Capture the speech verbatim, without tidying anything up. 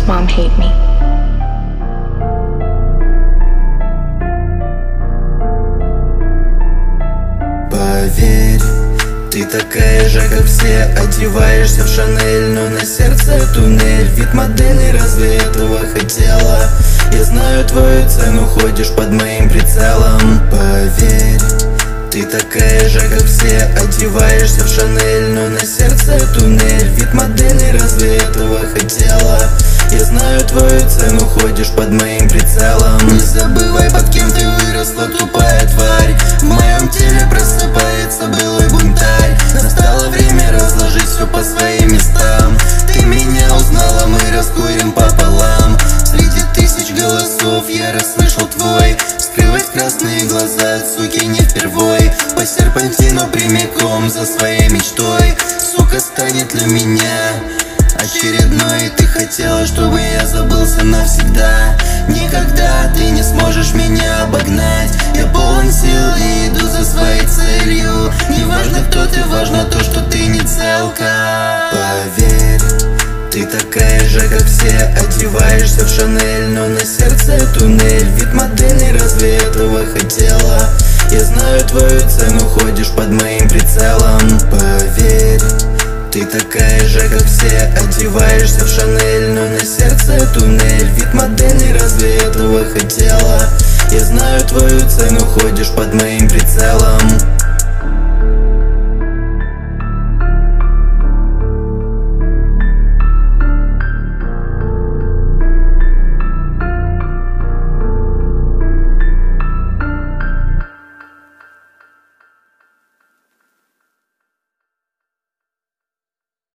mom hate me? Поверь, ты такая же, как все. Одеваешься в Шанель, но на сердце туннель. Вид модели, разве этого хотела? Я знаю твою цену, ходишь под моим прицелом. Поверь, ты такая же, как все. Одеваешься в Шанель, но на сердце туннель. Вид модели, разве этого хотела? Я знаю твою цену, ходишь под моим прицелом. Не забывай, под кем ты выросла, тупая тварь. В моем теле просыпается былой бунтарь. Настало время разложить все по своим местам. Ты меня узнала, мы раскурим пополам. Среди тысяч голосов я расслышал твой. Скрывать красные глаза от суки не впервой. По серпантину прямиком за своей мечтой. Сука, станет ли меня очередной? Ты хотела, чтобы я забылся навсегда. Никогда ты не сможешь меня обогнать. Я полон сил и иду за своей целью. Не важно, кто ты, важно то, что ты не целка. Поверь, ты такая же, как все. Одеваешься в Шанель, но на сердце туннель. Вид модели, разве этого хотела? Я знаю твою цену, ходишь под моим прицелом. Поверь, ты такая же, как все. Одеваешься в Шанель, но на сердце туннель. Вид модели, разве этого хотела? Я знаю твою цену, ходишь под моим прицелом.